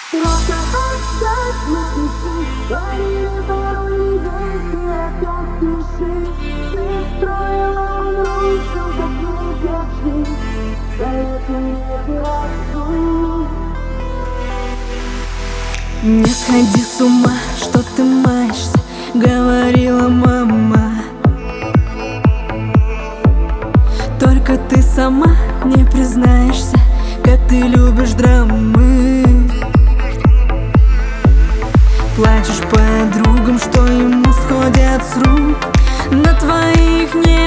Просто оставь мысли, говори пару недель, ты опять пиши. Ты строила, он рушил, как не держи. Советую не прошу. Не сходи с ума, что ты маешься, говорила мама. Только ты сама не признаешься, как ты любишь драмы. Плачешь подругам, что ему сходят с рук, на твоих не